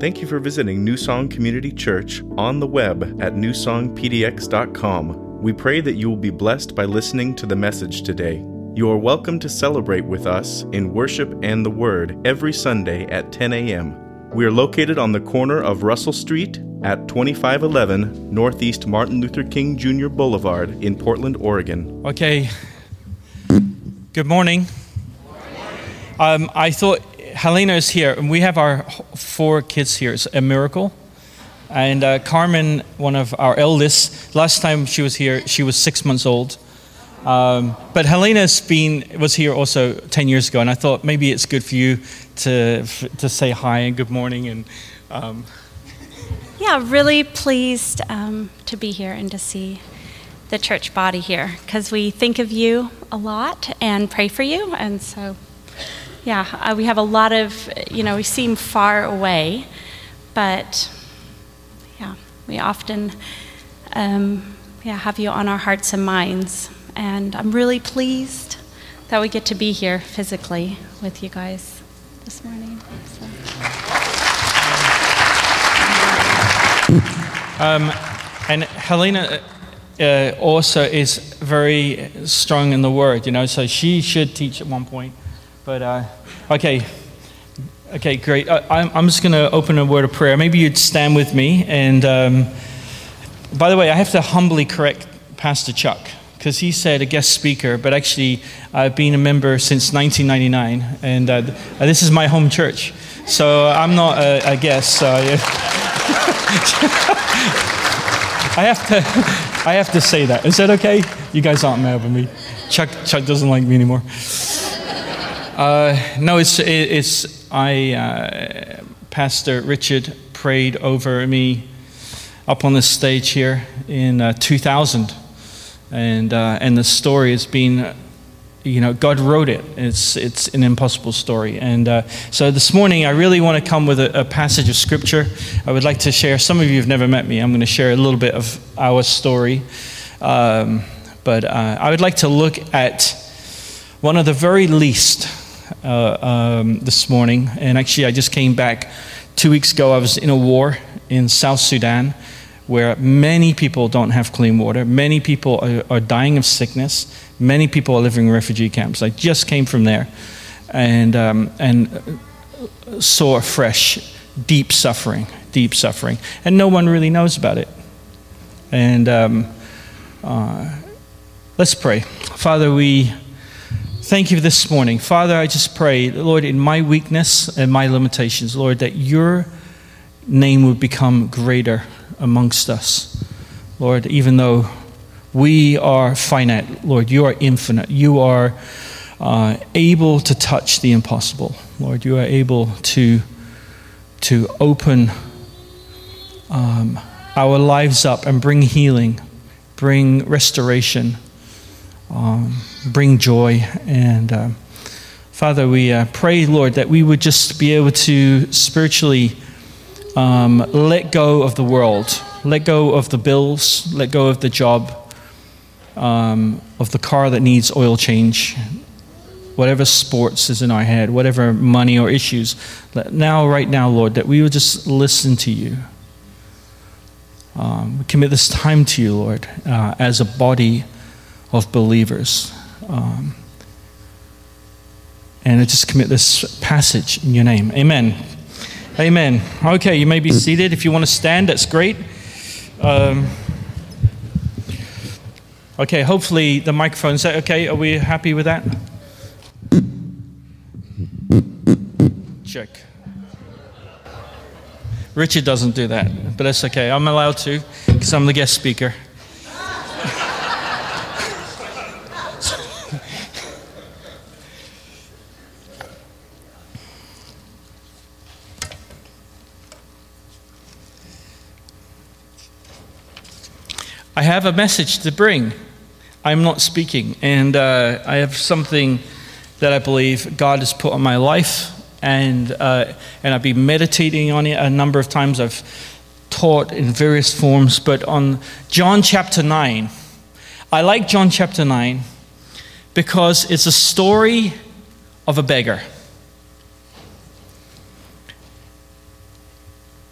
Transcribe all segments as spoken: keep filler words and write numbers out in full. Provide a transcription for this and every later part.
Thank you for visiting New Song Community Church on the web at new song p d x dot com. We pray that you will be blessed by listening to the message today. You are welcome to celebrate with us in worship and the Word every Sunday at ten a.m. We are located on the corner of Russell Street at twenty-five eleven Northeast Martin Luther King Junior Boulevard in Portland, Oregon. Okay. Good morning. Um, I thought Helena is here, and we have our four kids here. It's a miracle. And uh, Carmen, one of our eldest, last time she was here, she was six months old. Um, but Helena's been was here also ten years ago, and I thought maybe it's good for you to to say hi and good morning. And um, yeah, really pleased um, to be here and to see the church body here, because we think of you a lot and pray for you, and so. Yeah, uh, we have a lot of, you know, we seem far away, but yeah, we often um, yeah, have you on our hearts and minds. And I'm really pleased that we get to be here physically with you guys this morning. So. Um, and Helena uh, also is very strong in the Word, you know, so she should teach at one point. But, uh, okay, okay, great. I, I'm, I'm just going to open a word of prayer. Maybe you'd stand with me. And um, by the way, I have to humbly correct Pastor Chuck, because he said a guest speaker, but actually I've been a member since nineteen ninety-nine, and uh, this is my home church. So I'm not a, a guest. So yeah. I have to, I have to say that. Is that okay? You guys aren't mad with me. Chuck, Chuck doesn't like me anymore. Uh, no, it's, it's, I, uh, Pastor Richard prayed over me up on the stage here in uh, two thousand. And, uh, and the story has been, you know, God wrote it. It's, it's an impossible story. And uh, so this morning, I really want to come with a, a passage of scripture. I would like to share, some of you have never met me. I'm going to share a little bit of our story. Um, but uh, I would like to look at one of the very least Uh, um, this morning, and actually I just came back two weeks ago. I was in a war in South Sudan where many people don't have clean water, many people are, are dying of sickness, many people are living in refugee camps. I just came from there and um, and saw fresh, deep suffering, deep suffering, and no one really knows about it. And um, uh, let's pray. Father, we thank you this morning. Father, I just pray, Lord, in my weakness and my limitations, Lord, that your name would become greater amongst us. Lord, even though we are finite, Lord, you are infinite. You are uh, able to touch the impossible. Lord, you are able to, to open um, our lives up and bring healing, bring restoration, Um, bring joy. And uh, Father, we uh, pray, Lord, that we would just be able to spiritually um, let go of the world, let go of the bills, let go of the job, um, of the car that needs oil change, whatever sports is in our head, whatever money or issues. Now, right now, Lord, that we would just listen to you. Um, we commit this time to you, Lord, uh, as a body of believers. Um, and I just commit this passage in your name. Amen. Amen. Okay, you may be seated. If you want to stand, that's great. Um, okay, hopefully the microphone, is that okay? Are we happy with that? Check. Richard doesn't do that, but that's okay. I'm allowed to, because I'm the guest speaker. I have a message to bring. I'm not speaking, and uh, I have something that I believe God has put on my life, and uh, and I've been meditating on it a number of times. I've taught in various forms, but on John chapter nine, I like John chapter nine because it's a story of a beggar.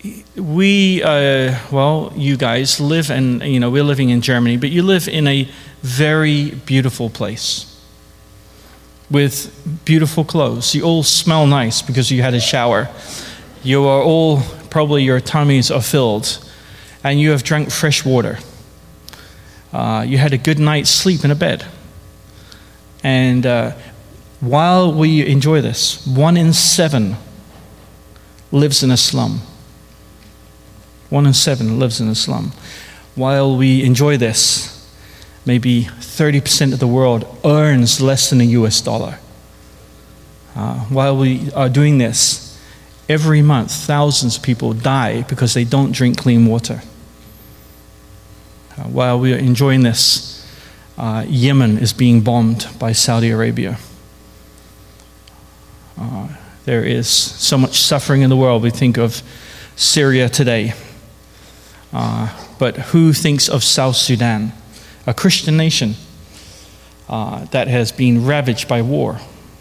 we, uh, well, you guys live in, you know, we're living in Germany, but you live in a very beautiful place with beautiful clothes. You all smell nice because you had a shower. You are all, probably your tummies are filled, and you have drank fresh water. Uh, you had a good night's sleep in a bed. And uh, while we enjoy this, one in seven lives in a slum. One in seven lives in a slum. While we enjoy this, maybe thirty percent of the world earns less than a U S dollar. Uh, while we are doing this, every month thousands of people die because they don't drink clean water. Uh, while we are enjoying this, uh, Yemen is being bombed by Saudi Arabia. Uh, there is so much suffering in the world. We think of Syria today. Uh, but who thinks of South Sudan, a Christian nation uh, that has been ravaged by war?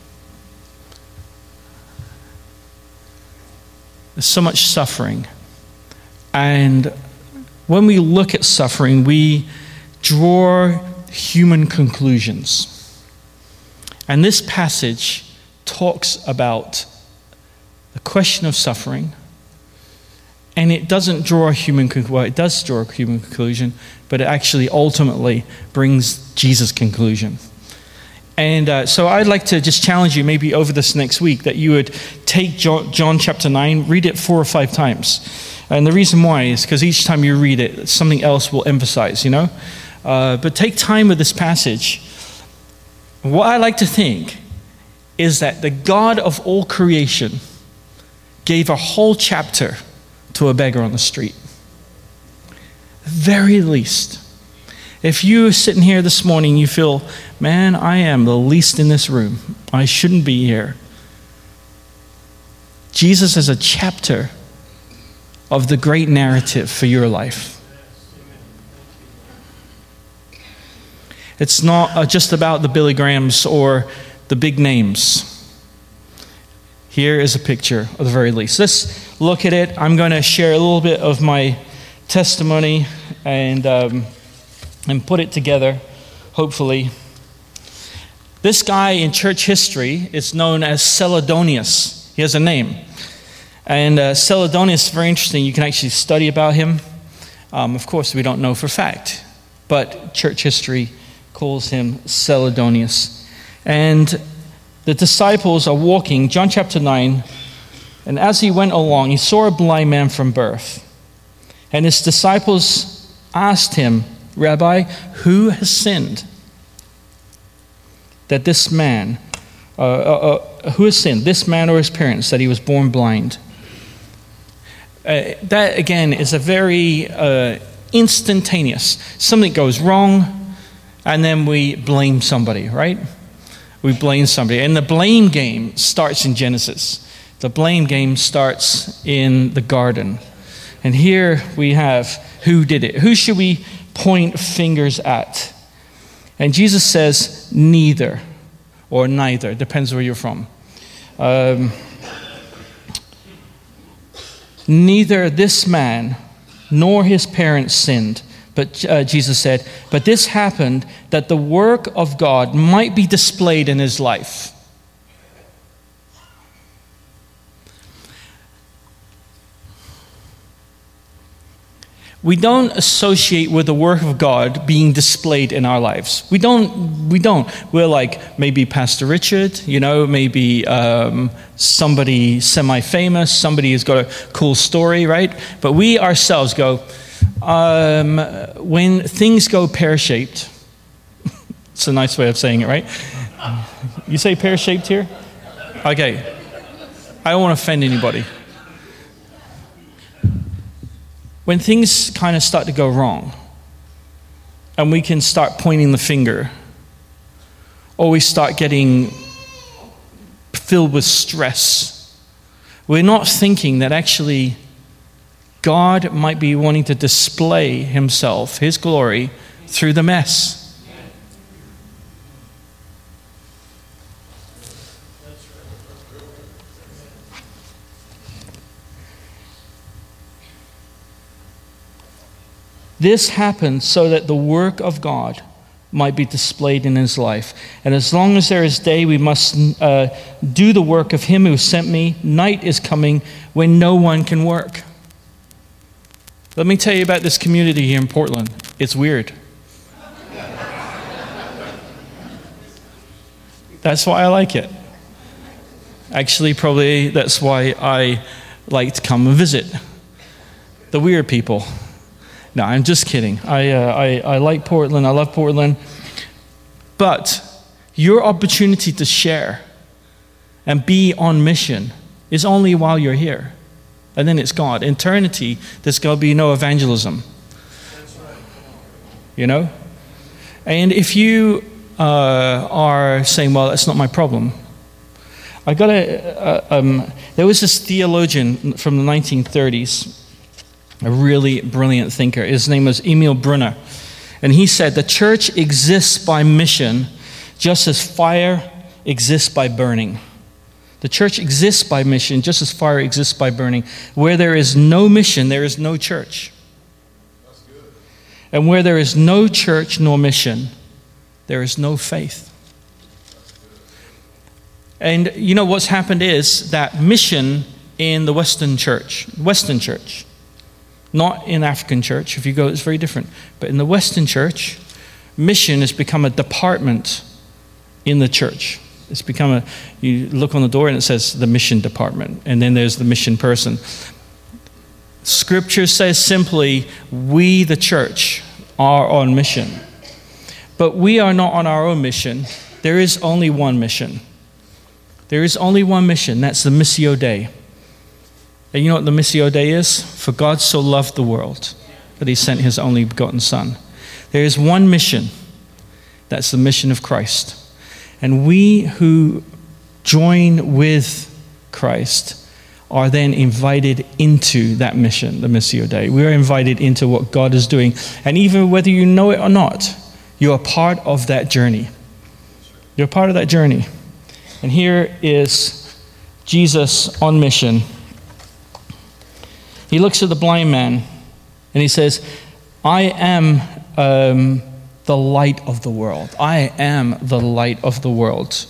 There's so much suffering. And when we look at suffering, we draw human conclusions. And this passage talks about the question of suffering. And it doesn't draw a human conclusion. Well, it does draw a human conclusion, but it actually ultimately brings Jesus' conclusion. And uh, so I'd like to just challenge you maybe over this next week that you would take John, John chapter nine, read it four or five times. And the reason why is because each time you read it, something else will emphasize, you know? Uh, but take time with this passage. What I like to think is that the God of all creation gave a whole chapter to a beggar on the street. Very least. If you're sitting here this morning, you feel, man, I am the least in this room. I shouldn't be here. Jesus is a chapter of the great narrative for your life. It's not just about the Billy Grahams or the big names. Here is a picture of the very least. Let's look at it. I'm going to share a little bit of my testimony and um, and put it together, hopefully. This guy in church history is known as Celadonius. He has a name. And uh, Celadonius is very interesting. You can actually study about him. Um, of course, we don't know for fact, but church history calls him Celadonius. And the disciples are walking, John chapter nine, and as he went along, he saw a blind man from birth. And his disciples asked him, Rabbi, who has sinned? That this man, uh, uh, uh, who has sinned, this man or his parents, that he was born blind? Uh, that, again, is a very uh, instantaneous. Something goes wrong, and then we blame somebody, right? We blame somebody. And the blame game starts in Genesis. The blame game starts in the garden. And here we have who did it. Who should we point fingers at? And Jesus says neither or neither. Depends where you're from. Um, neither this man nor his parents sinned. But uh, Jesus said, but this happened that the work of God might be displayed in his life. We don't associate with the work of God being displayed in our lives. We don't. We don't. We're like maybe Pastor Richard, you know, maybe um, somebody semi-famous, somebody who's got a cool story, right? But we ourselves go, Um, when things go pear-shaped, it's a nice way of saying it, right? You say pear-shaped here? Okay. I don't want to offend anybody. When things kind of start to go wrong, and we can start pointing the finger, or we start getting filled with stress, we're not thinking that actually God might be wanting to display himself, his glory, through the mess. This happened so that the work of God might be displayed in his life. And as long as there is day, we must uh, do the work of him who sent me. Night is coming when no one can work. Let me tell you about this community here in Portland. It's weird. That's why I like it. Actually, probably that's why I like to come and visit. The weird people. No, I'm just kidding. I, uh, I, I like Portland. I love Portland. But your opportunity to share and be on mission is only while you're here. And then it's God. Eternity, there's going to be no evangelism. You know? And if you uh, are saying, well, that's not my problem. I got a, uh, um, there was this theologian from the nineteen thirties, a really brilliant thinker. His name was Emil Brunner. And he said, the church exists by mission just as fire exists by burning. The church exists by mission just as fire exists by burning. Where there is no mission, there is no church. That's good. And where there is no church nor mission, there is no faith. And you know what's happened is that mission in the Western church, Western church, not in African church, if you go, it's very different. But in the Western church, mission has become a department in the church. It's become a, you look on the door and it says the mission department, and then there's the mission person. Scripture says simply, we, the church, are on mission. But we are not on our own mission. There is only one mission. There is only one mission. That's the Missio Dei. And you know what the Missio Dei is? For God so loved the world that he sent his only begotten Son. There is one mission. That's the mission of Christ. And we who join with Christ are then invited into that mission, the Missio Dei. We are invited into what God is doing. And even whether you know it or not, you are part of that journey. You're part of that journey. And here is Jesus on mission. He looks at the blind man and he says, I am um, the light of the world. I am the light of the world.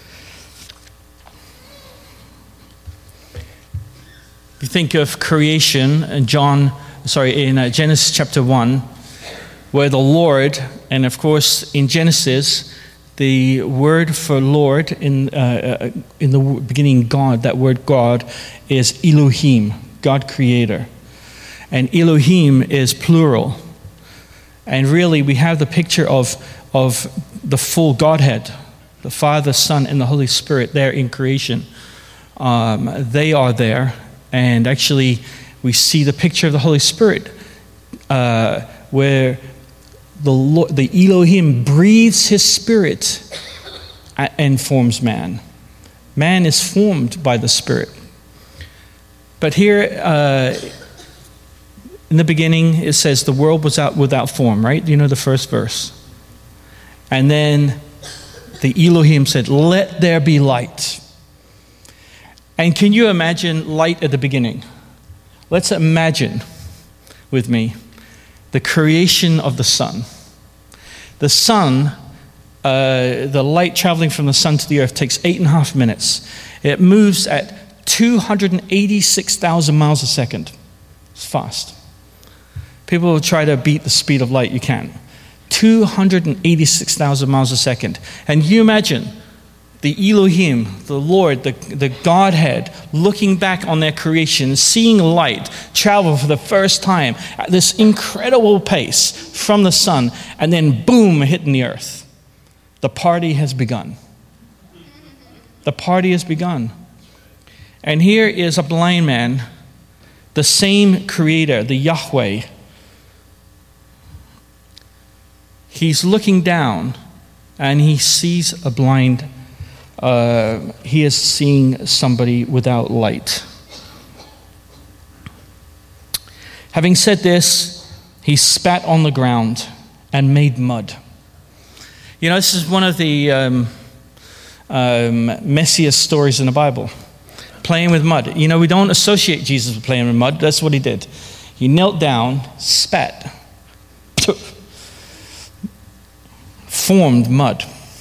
You think of creation in John, sorry, in uh, Genesis chapter one, where the Lord, and of course in Genesis, the word for Lord in uh, in the beginning, God. That word God is Elohim, God Creator, and Elohim is plural. And really, we have the picture of of the full Godhead, the Father, Son, and the Holy Spirit there in creation. Um, they are there, and actually, we see the picture of the Holy Spirit, uh, where The, Lord, the Elohim breathes his spirit and forms man. Man is formed by the Spirit. But here, uh, in the beginning, it says the world was out without form, right? You know the first verse. And then the Elohim said, let there be light. And can you imagine light at the beginning? Let's imagine with me the creation of the sun. The sun, uh, the light traveling from the sun to the earth takes eight and a half minutes. It moves at two hundred eighty-six thousand miles a second. It's fast. People will try to beat the speed of light. You can't. two hundred eighty-six thousand miles a second. And you imagine the Elohim, the Lord, the, the Godhead, looking back on their creation, seeing light travel for the first time at this incredible pace from the sun, and then boom, hitting the earth. The party has begun. The party has begun. And here is a blind man, the same creator, the Yahweh. He's looking down and he sees a blind Uh, he is seeing somebody without light. Having said this, he spat on the ground and made mud. You know, this is one of the um, um, messiest stories in the Bible. Playing with mud. You know, we don't associate Jesus with playing with mud. That's what he did. He knelt down, spat, Formed mud.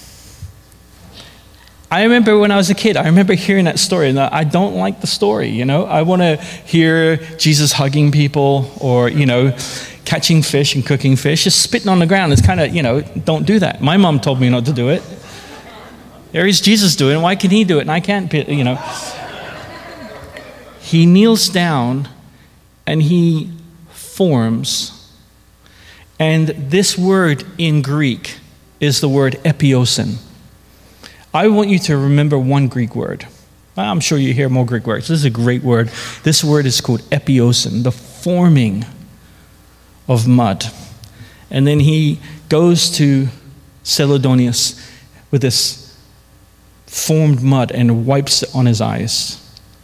I remember when I was a kid, I remember hearing that story, and I don't like the story, you know. I want to hear Jesus hugging people or, you know, catching fish and cooking fish. Just spitting on the ground is kind of, you know, don't do that. My mom told me not to do it. There is Jesus doing it. Why can he do it and I can't, you know. He kneels down and he forms. And this word in Greek is the word epiosin. I want you to remember one Greek word. I'm sure you hear more Greek words. This is a great word. This word is called epiosin, the forming of mud. And then he goes to Celadonius with this formed mud and wipes it on his eyes.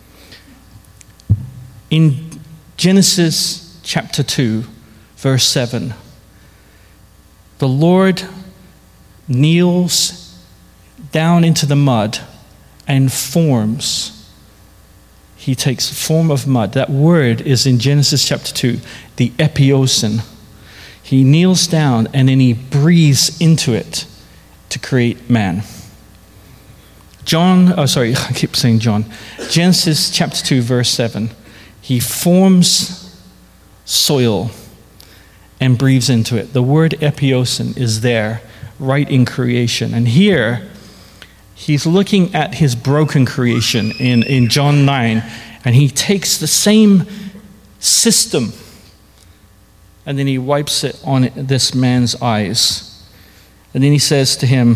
In Genesis chapter two, verse seven, the Lord kneels down into the mud and forms. He takes form of mud. That word is in Genesis chapter two, the epiosin. He kneels down and then he breathes into it to create man. John, oh sorry, I keep saying John. Genesis chapter two, verse seven. He forms soil and breathes into it. The word epiosin is there, right in creation. And here, he's looking at his broken creation in, in John nine, and he takes the same system and then he wipes it on this man's eyes. And then he says to him,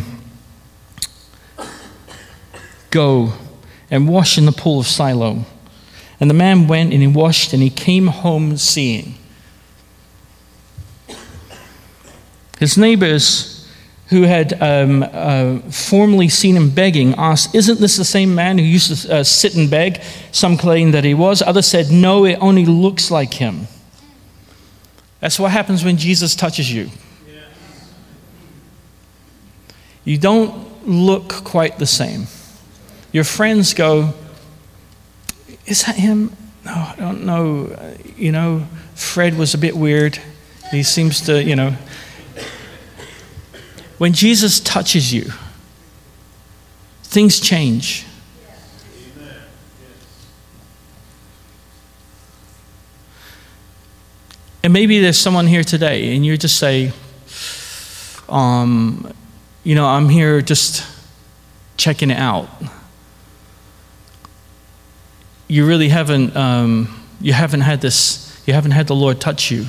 "Go and wash in the pool of Siloam." And the man went and he washed and he came home seeing. His neighbors, who had um, uh, formerly seen him begging, asked, "Isn't this the same man who used to uh, sit and beg?" Some claimed that he was. Others said, "No, it only looks like him." That's what happens when Jesus touches you. You don't look quite the same. Your friends go, "Is that him?" "No, I don't know. Uh, you know, Fred was a bit weird. He seems to, you know." When Jesus touches you, things change. And maybe there's someone here today and you just say, um, you know, I'm here just checking it out. You really haven't, um, you haven't had this, you haven't had the Lord touch you.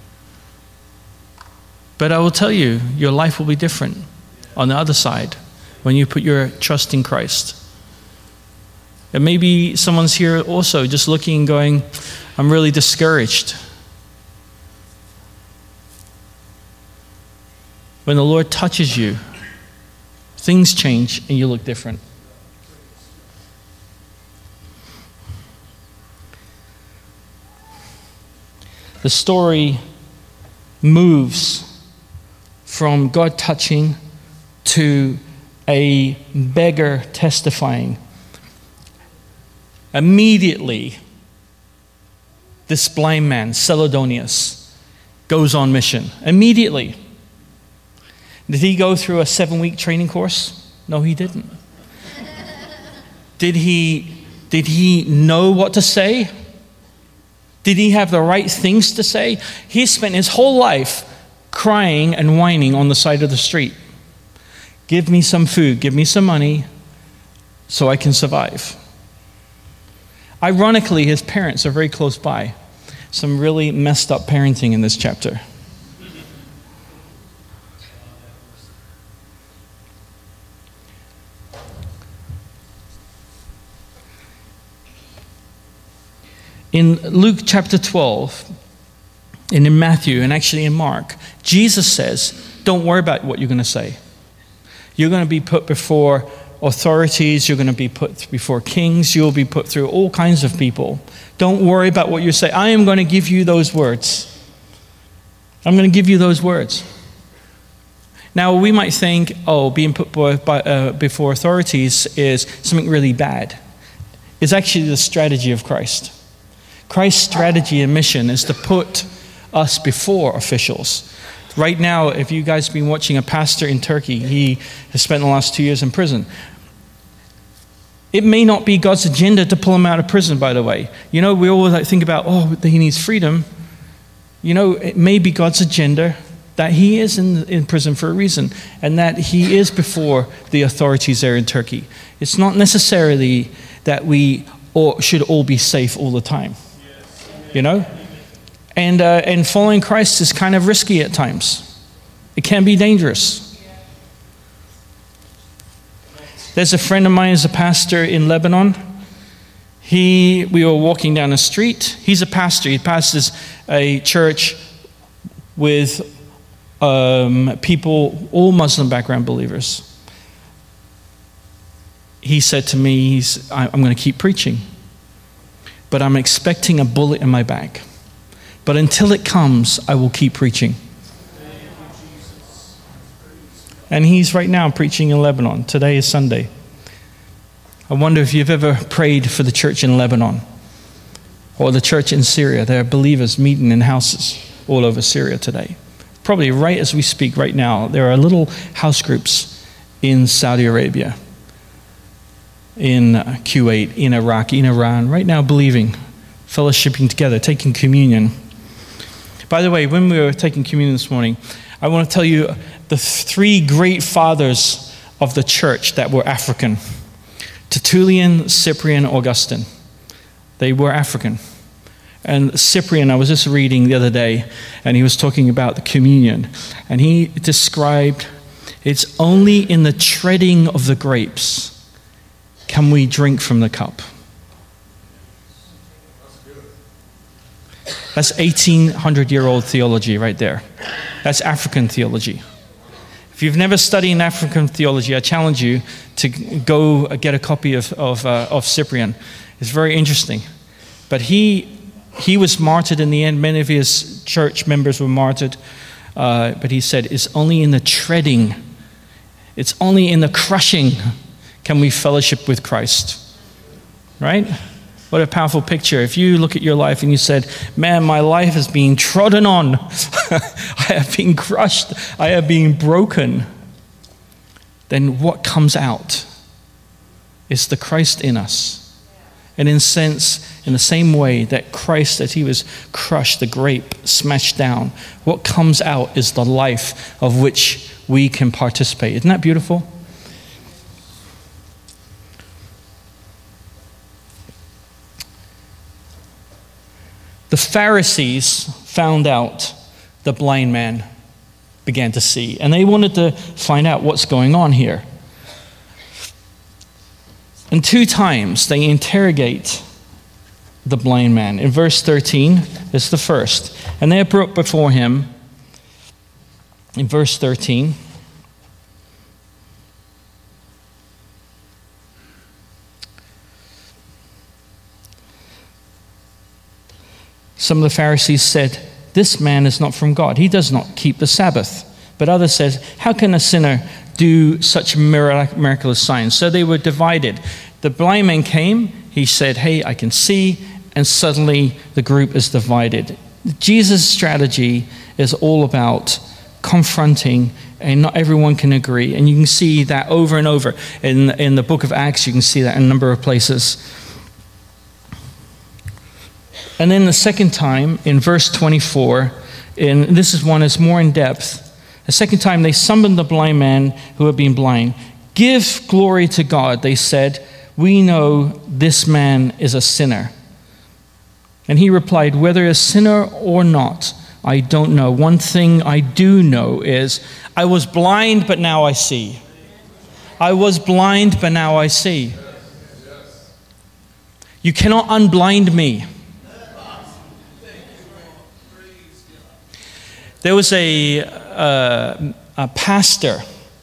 But I will tell you, your life will be different on the other side when you put your trust in Christ. And maybe someone's here also just looking and going, "I'm really discouraged." When the Lord touches you, things change and you look different. The story moves from God touching to a beggar testifying. Immediately, this blind man, Celadonius, goes on mission. Immediately. Did he go through a seven-week training course? No, he didn't. Did he, did he know what to say? Did he have the right things to say? He spent his whole life crying and whining on the side of the street. "Give me some food, give me some money so I can survive." Ironically, his parents are very close by. Some really messed up parenting in this chapter. In Luke chapter twelve, and in Matthew, and actually in Mark, Jesus says, don't worry about what you're going to say. You're going to be put before authorities. You're going to be put before kings. You'll be put through all kinds of people. Don't worry about what you say. I am going to give you those words. I'm going to give you those words. Now, we might think, oh, being put by, by, uh, before authorities is something really bad. It's actually the strategy of Christ. Christ's strategy and mission is to put us before officials, Right now, if you guys have been watching a pastor in Turkey, he has spent the last two years in prison. It may not be God's agenda to pull him out of prison, by the way. You know, we always like think about, oh, he needs freedom. You know, it may be God's agenda that he is in, in prison for a reason, and that he is before the authorities there in Turkey. It's not necessarily that we all, should all be safe all the time. You know? And, uh, and following Christ is kind of risky at times. It can be dangerous. There's a friend of mine who's a pastor in Lebanon. He, we were walking down the street. He's a pastor. He pastors a church with um, people, all Muslim background believers. He said to me, he's, I'm going to keep preaching, but I'm expecting a bullet in my back. But until it comes, I will keep preaching. And he's right now preaching in Lebanon. Today is Sunday. I wonder if you've ever prayed for the church in Lebanon or the church in Syria. There are believers meeting in houses all over Syria today. Probably right as we speak right now, there are little house groups in Saudi Arabia, in Kuwait, in Iraq, in Iran, right now believing, fellowshipping together, taking communion. By the way, when we were taking communion this morning, I want to tell you the three great fathers of the church that were African. Tertullian, Cyprian, Augustine. They were African. And Cyprian, I was just reading the other day, and he was talking about the communion. And he described, it's only in the treading of the grapes can we drink from the cup. That's eighteen hundred year old theology right there. That's African theology. If you've never studied African theology, I challenge you to go get a copy of of, uh, of Cyprian. It's very interesting. But he he was martyred in the end. Many of his church members were martyred. Uh, but he said, it's only in the treading, it's only in the crushing can we fellowship with Christ. Right? What a powerful picture. If you look at your life and you said, man, my life is being trodden on. I have been crushed. I have been broken. Then what comes out is the Christ in us. And in sense, in the same way that Christ, as he was crushed, the grape smashed down, what comes out is the life of which we can participate. Isn't that beautiful? The Pharisees found out the blind man began to see, and they wanted to find out what's going on here. And two times they interrogate the blind man. In verse thirteen, it's the first. And they are brought before him, in verse thirteen, some of the Pharisees said, this man is not from God. He does not keep the Sabbath. But others said, how can a sinner do such mirac- miraculous signs? So they were divided. The blind man came. He said, hey, I can see. And suddenly the group is divided. Jesus' strategy is all about confronting, and not everyone can agree. And you can see that over and over. In, in the book of Acts, you can see that in a number of places. And then the second time, in verse twenty-four, and this is one that's more in depth. The second time they summoned the blind man who had been blind. Give glory to God, they said. We know this man is a sinner. And he replied, whether a sinner or not, I don't know. One thing I do know is I was blind, but now I see. I was blind, but now I see. You cannot unblind me. There was a, uh, a pastor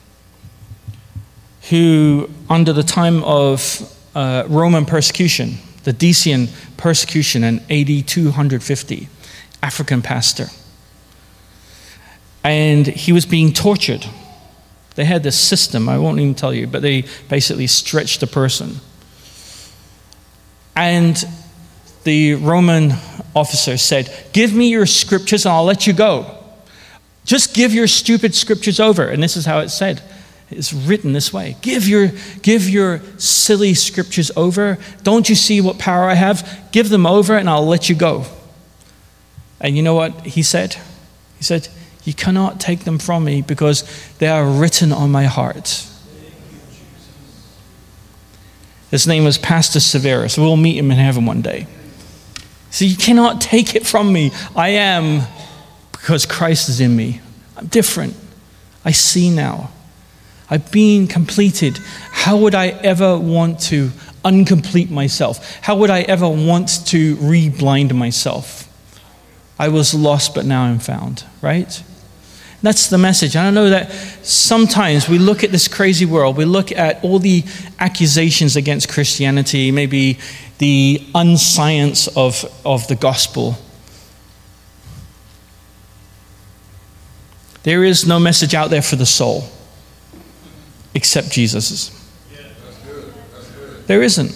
who, under the time of uh, Roman persecution, the Decian persecution in A D two fifty, African pastor. And he was being tortured. They had this system, I won't even tell you, but they basically stretched a person. And the Roman officer said, give me your scriptures and I'll let you go. Just give your stupid scriptures over. And this is how it's said. It's written this way. Give your, give your silly scriptures over. Don't you see what power I have? Give them over and I'll let you go. And you know what he said? He said, you cannot take them from me because they are written on my heart. His name was Pastor Severus. We'll meet him in heaven one day. So you cannot take it from me. I am because Christ is in me. I'm different. I see now. I've been completed. How would I ever want to uncomplete myself? How would I ever want to re-blind myself? I was lost, but now I'm found, right? That's the message. And I know that sometimes we look at this crazy world, we look at all the accusations against Christianity, maybe the unscience of, of the gospel. There is no message out there for the soul except Jesus's. There isn't.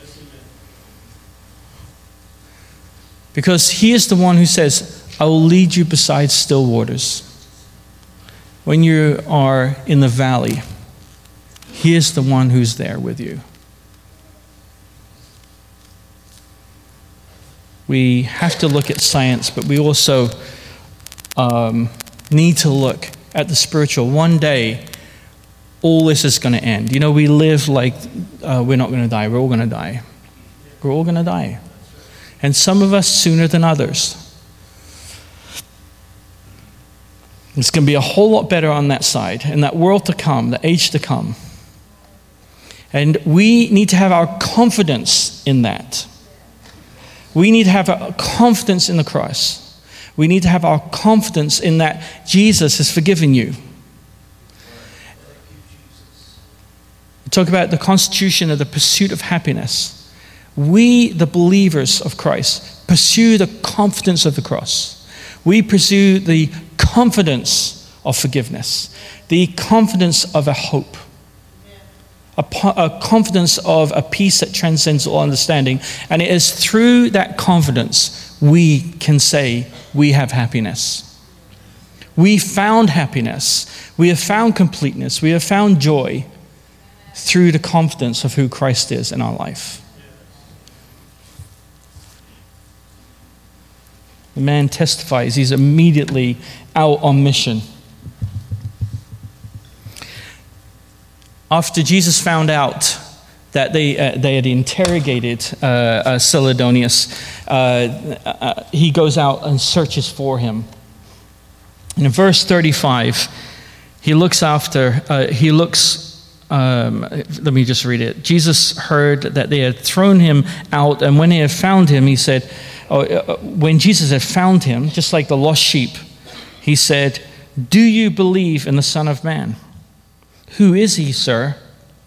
Because he is the one who says, I will lead you beside still waters. When you are in the valley, he is the one who's there with you. We have to look at science, but we also um, need to look at the spiritual. One day, all this is going to end. You know, we live like uh, we're not going to die. We're all going to die. We're all going to die. And some of us sooner than others. It's going to be a whole lot better on that side, in that world to come, the age to come. And we need to have our confidence in that. We need to have our confidence in the cross. We need to have our confidence in that Jesus has forgiven you. We talk about the constitution of the pursuit of happiness. We, the believers of Christ, pursue the confidence of the cross. We pursue the confidence of forgiveness, the confidence of a hope, a, a confidence of a peace that transcends all understanding. And it is through that confidence we can say we have happiness. We found happiness. We have found completeness. We have found joy through the confidence of who Christ is in our life. The man testifies. He's immediately out on mission. After Jesus found out that they uh, they had interrogated uh, uh, Silidonius, uh, uh, he goes out and searches for him. And in verse thirty-five, he looks after. Uh, he looks. Um, let me just read it. Jesus heard that they had thrown him out, and when he had found him, he said. Uh, when Jesus had found him, just like the lost sheep, he said, do you believe in the Son of Man? Who is he, sir?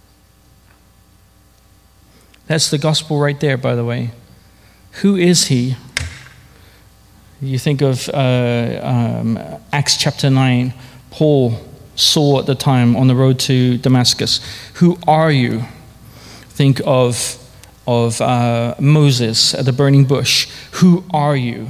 That's the gospel right there, by the way. Who is he? You think of uh, um, Acts chapter nine, Paul, Saul at the time on the road to Damascus. Who are you? Think of of uh, Moses at the burning bush. Who are you?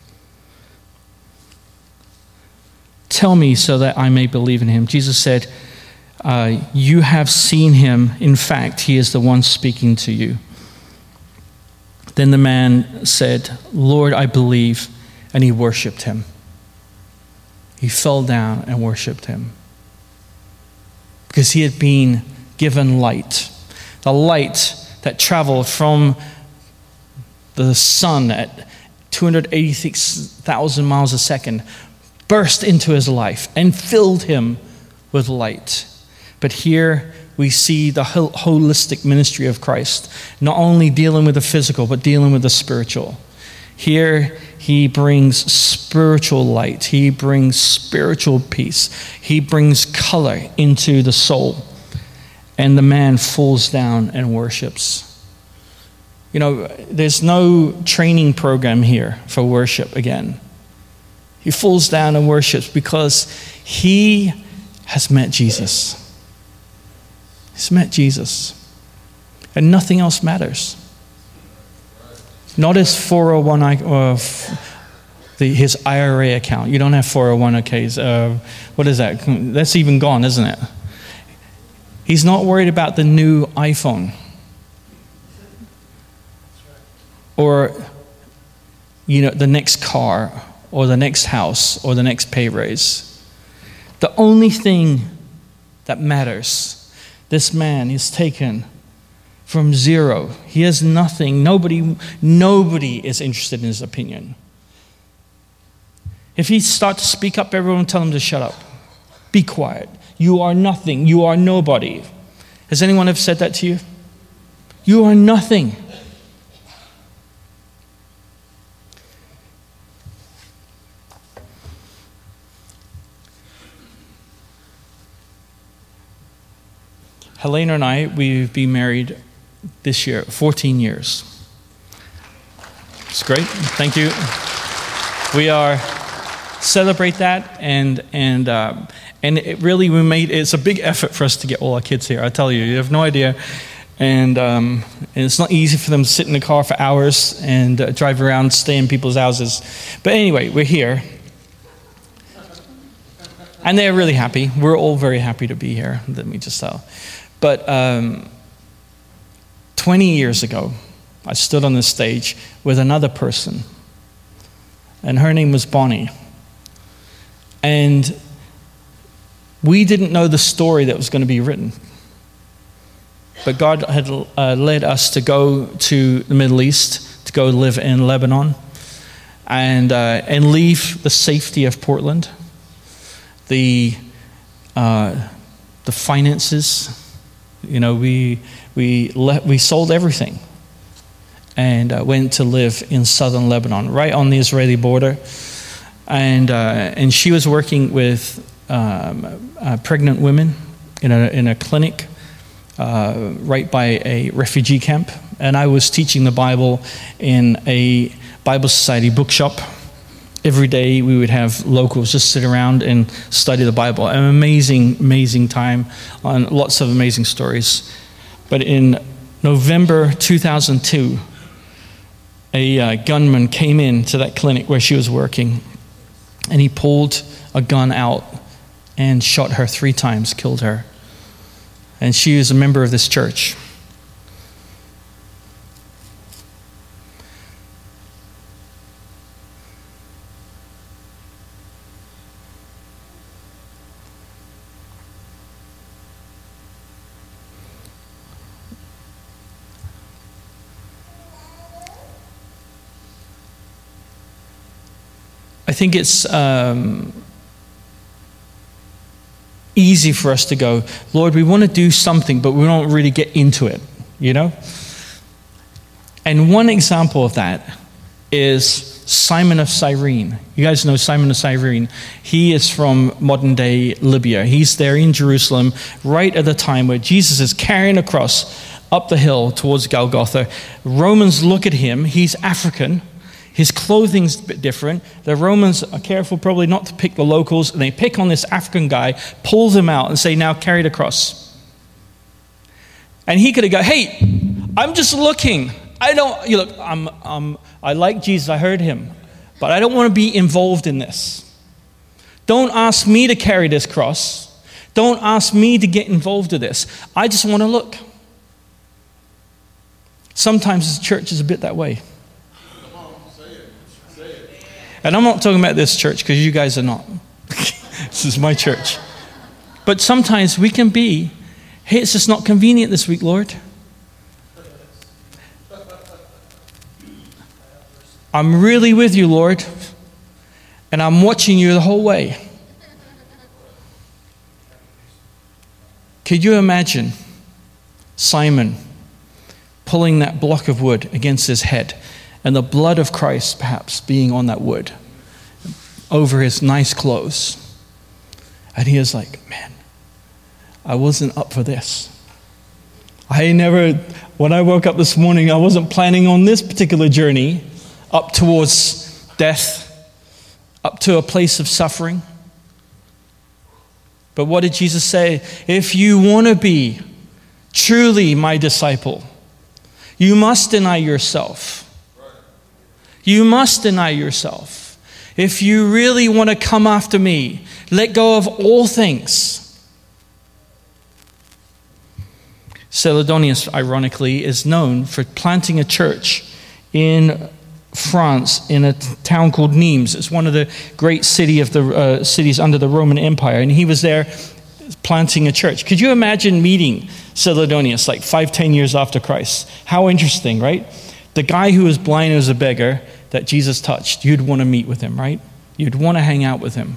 Tell me so that I may believe in him. Jesus said, uh, you have seen him. In fact, he is the one speaking to you. Then the man said, Lord, I believe. And he worshiped him. He fell down and worshiped him. Because he had been given light. The light that traveled from the sun at two hundred eighty-six thousand miles a second, burst into his life and filled him with light. But here we see the holistic ministry of Christ, not only dealing with the physical, but dealing with the spiritual. Here he brings spiritual light. He brings spiritual peace. He brings color into the soul. And the man falls down and worships. You know, there's no training program here for worship again. He falls down and worships because he has met Jesus. He's met Jesus. And nothing else matters. Not his four oh one the, his I R A account. You don't have four oh one k's. Uh, what is that? That's even gone, isn't it? He's not worried about the new iPhone. Or, you know, the next car, or the next house, or the next pay raise. The only thing that matters, this man is taken from zero. He has nothing. Nobody, nobody is interested in his opinion. If he starts to speak up, everyone tell him to shut up. Be quiet. You are nothing. You are nobody. Has anyone ever said that to you? You are nothing. Helena and I, we've been married this year, fourteen years. It's great. Thank you. We are celebrate that, and and um, and it really we made it's a big effort for us to get all our kids here. I tell you, you have no idea, and um, and it's not easy for them to sit in the car for hours and uh, drive around, stay in people's houses. But anyway, we're here. And they're really happy. We're all very happy to be here, let me just tell. But um, twenty years ago, I stood on the stage with another person, and her name was Bonnie. And we didn't know the story that was going to be written. But God had uh, led us to go to the Middle East, to go live in Lebanon, and, uh, and leave the safety of Portland, the, uh, the finances. You know, we we le- we sold everything and uh, went to live in southern Lebanon, right on the Israeli border. And uh, and she was working with um, uh, pregnant women in a in a clinic uh, right by a refugee camp. And I was teaching the Bible in a Bible Society bookshop. Every day we would have locals just sit around and study the Bible. An amazing, amazing time on lots of amazing stories. But in November two thousand two, a uh, gunman came in to that clinic where she was working, and he pulled a gun out and shot her three times, killed her. And she was a member of this church. I think it's um, easy for us to go, Lord, we want to do something, but we don't really get into it, you know? And one example of that is Simon of Cyrene. You guys know Simon of Cyrene. He is from modern day Libya. He's there in Jerusalem right at the time where Jesus is carrying a cross up the hill towards Golgotha. Romans look at him. He's African. His clothing's a bit different. The Romans are careful probably not to pick the locals, and they pick on this African guy, pull him out, and say, now carry the cross. And he could have gone, hey, I'm just looking. I don't, you look, I'm, I'm, I like Jesus, I heard him, but I don't want to be involved in this. Don't ask me to carry this cross. Don't ask me to get involved in this. I just want to look. Sometimes the church is a bit that way. And I'm not talking about this church because you guys are not. This is my church. But sometimes we can be, hey, it's just not convenient this week, Lord. I'm really with you, Lord. And I'm watching you the whole way. Could you imagine Simon pulling that block of wood against his head, and the blood of Christ perhaps being on that wood over his nice clothes? And he is like, man, I wasn't up for this. I never, when I woke up this morning, I wasn't planning on this particular journey up towards death, up to a place of suffering. But what did Jesus say? If you want to be truly my disciple, you must deny yourself. You must deny yourself. if you really want to come after me, let go of all things. Celadonius, ironically, is known for planting a church in France in a town called Nimes. It's one of the great city of the uh, cities under the Roman Empire, and he was there planting a church. Could you imagine meeting Celadonius like five, ten years after Christ? How interesting, right? The guy who was blind as a beggar that Jesus touched, you'd want to meet with him, right? You'd want to hang out with him.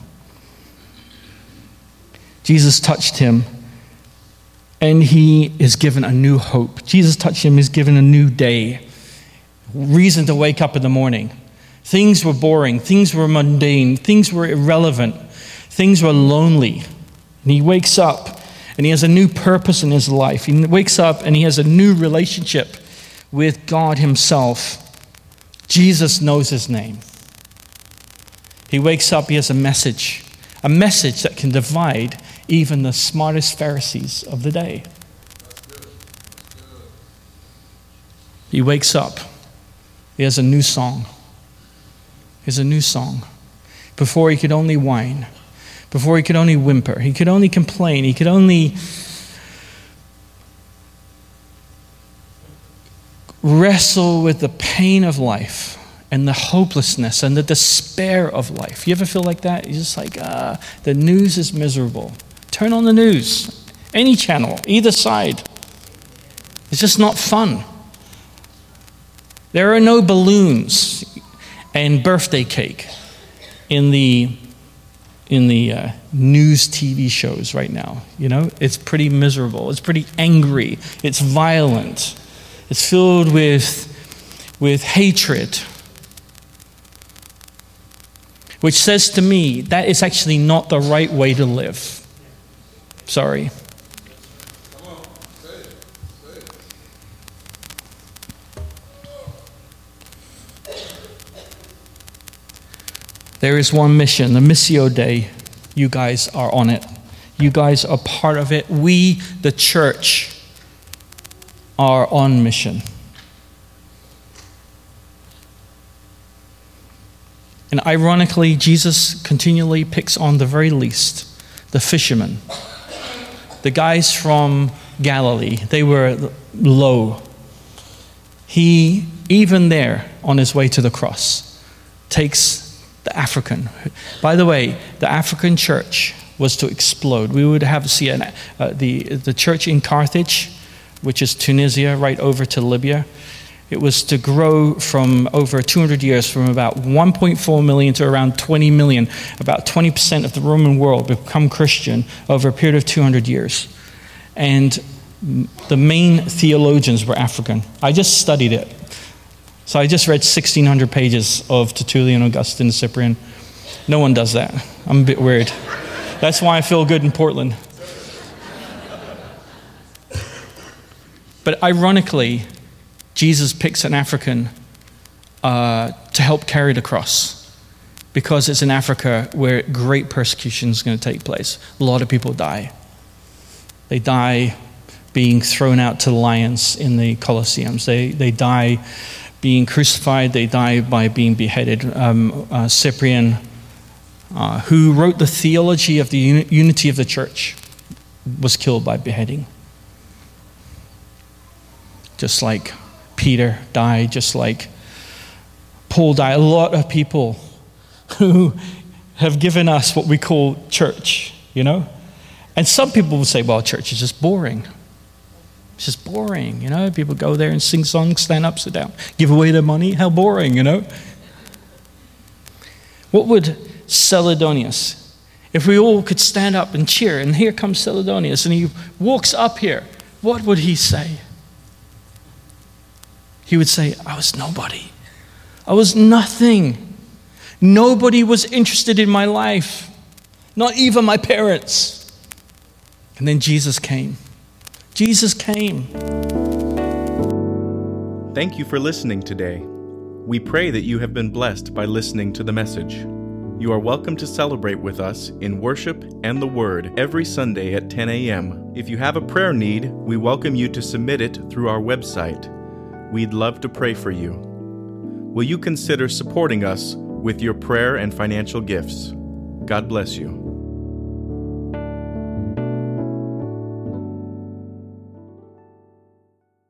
Jesus touched him, and he is given a new hope. Jesus touched him, is given a new day. Reason to wake up in the morning. Things were boring. Things were mundane. Things were irrelevant. Things were lonely. And he wakes up, and he has a new purpose in his life. He wakes up, and he has a new relationship with God himself. Jesus knows his name. He wakes up, he has a message. A message that can divide even the smartest Pharisees of the day. He wakes up. He has a new song. He has a new song. Before he could only whine. Before he could only whimper. He could only complain. He could only wrestle with the pain of life and the hopelessness and the despair of life. You ever feel like that? You're just like, ah, the news is miserable. Turn on the news. Any channel, either side. It's just not fun. There are no balloons and birthday cake in the in the uh, news T V shows right now. You know, it's pretty miserable. It's pretty angry. It's violent. It's filled with with hatred, which says to me that is actually not the right way to live. Sorry. There is one mission, the Missio Dei. You guys are on it. You guys are part of it. We, the church, are on mission. And ironically, Jesus continually picks on the very least, the fishermen. The guys from Galilee, they were low. He, even there, on his way to the cross, takes the African. By the way, the African church was to explode. We would have see an, uh, the the church in Carthage, which is Tunisia, right over to Libya. It was to grow from over two hundred years, from about one point four million to around twenty million. About twenty percent of the Roman world become Christian over a period of two hundred years. And the main theologians were African. I just studied it. So I just read sixteen hundred pages of Tertullian, Augustine, Cyprian. No one does that. I'm a bit weird. That's why I feel good in Portland. But ironically, Jesus picks an African uh, to help carry the cross, because it's in Africa where great persecution is going to take place. A lot of people die. They die being thrown out to the lions in the Colosseums. They, they die being crucified. They die by being beheaded. Um, uh, Cyprian, uh, who wrote the theology of the uni- unity of the church, was killed by beheading. Just like Peter died, just like Paul died. A lot of people who have given us what we call church, you know? And some people will say, well, church is just boring. It's just boring, you know? People go there and sing songs, stand up, sit down, give away their money. How boring, you know? What would Celadonius, if we all could stand up and cheer, and here comes Celadonius, and he walks up here, what would he say? He would say, I was nobody. I was nothing. Nobody was interested in my life. Not even my parents. And then Jesus came. Jesus came. Thank you for listening today. We pray that you have been blessed by listening to the message. You are welcome to celebrate with us in worship and the Word every Sunday at ten a.m. If you have a prayer need, we welcome you to submit it through our website. We'd love to pray for you. Will you consider supporting us with your prayer and financial gifts. God bless you.